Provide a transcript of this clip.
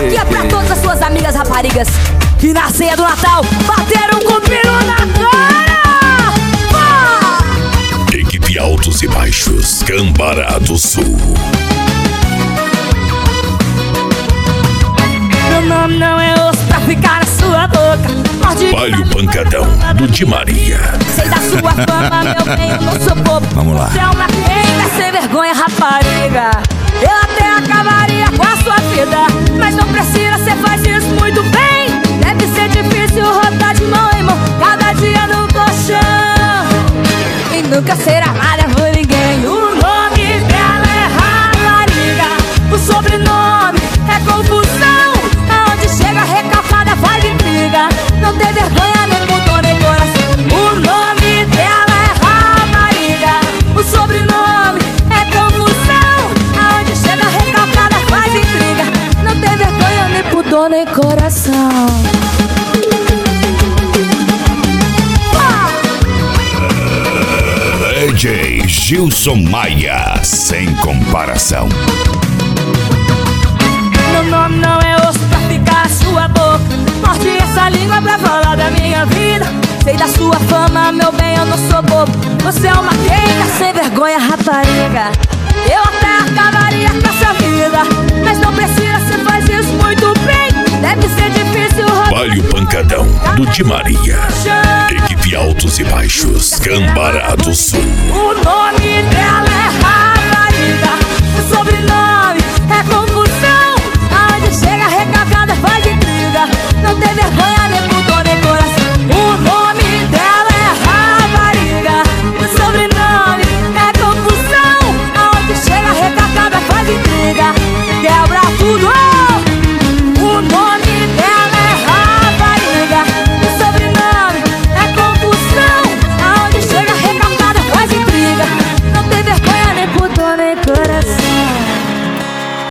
Aqui é pra todas as suas amigas raparigas que na ceia do Natal bateram com o peru na cara. Equipe Altos e Baixos, Cambará do Sul. Meu nome não é osso pra ficar na sua boca. Vale o pancadão do Di Maria. Sei da sua fama, meu bem, eu não sou bobo. Vamos lá. Você é uma quenga sem vergonha, rapariga. Eu até acabaria com a sua vida, mas não precisa, você faz isso muito bem. Deve ser difícil rodar de mão em mão, cada dia no colchão, e nunca ser amada por ninguém. O nome dela é rapariga, o sobrenome é confusão. Aonde chega recalcada faz intriga, não tem vergonha nem pudor nem coração. O nome dela é rapariga, o sobrenome é confusão. Aonde chega recalcada faz intriga, não tem vergonha nem pudor nem coração. DJ Gilson Maia, sem comparação. Meu nome não é osso pra ficar na sua boca. Morde essa língua pra falar da minha vida. Sei da sua fama, meu bem, eu não sou bobo. Você é uma quenga sem vergonha, rapariga. Eu até acabaria com essa vida, mas não precisa, você faz isso muito bem. Deve ser difícil rodar. Vale o pancadão do Di Maria. Equipe Altos e Baixos, Cambará do Sul. O nome dela é rapariga, o sobrenome é confusão. Aonde chega recalcada faz intriga, não tem vergonha nem pudor nem coração. O nome dela é rapariga, o sobrenome é confusão. Aonde chega recalcada faz intriga, quebra tudo. O nome dela é rapariga, o sobrenome é confusão. Aonde chega recalcada faz intriga, não tem vergonha nem pudor nem coração.